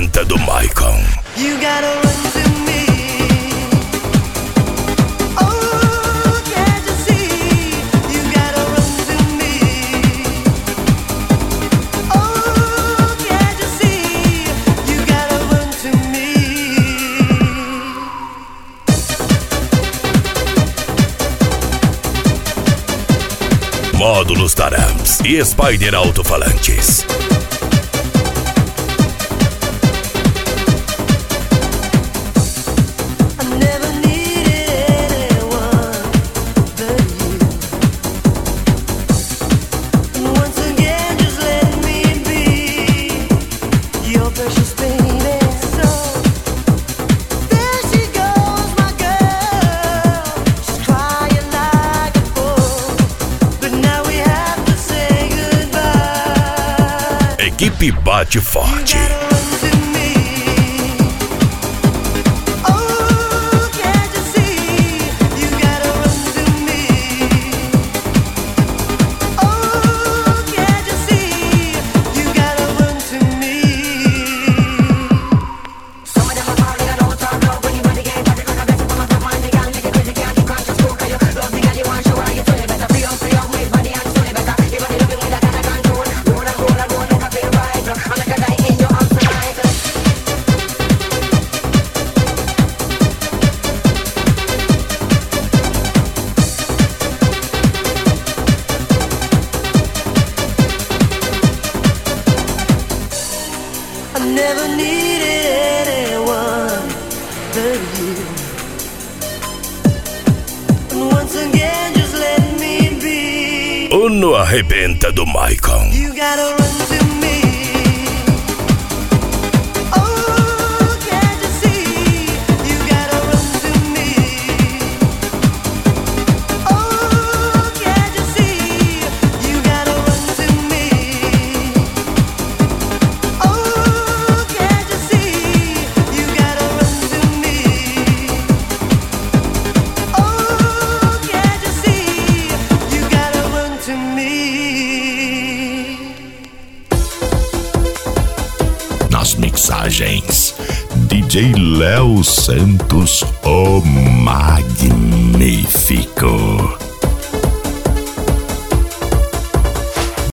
arrebenta do Maicon. You gotta run to me. Oh, can't you see? You gotta run to me. Oh, can't you see? You gotta run to me. Módulos Taramps e Spider Alto-Falantes. Equipe Bate Forte. Never needed anyone but you. And once again, just let me be. No arrebenta do Maicon. You gotta run to me. Oh, can't you see? You gotta run to me. Oh, can't you see? You gotta run to me. Oh, can't you see? You gotta run to me. Oh, can't you see? You gotta run to me. Nas mixagens, DJ Léo Santos, o Magno.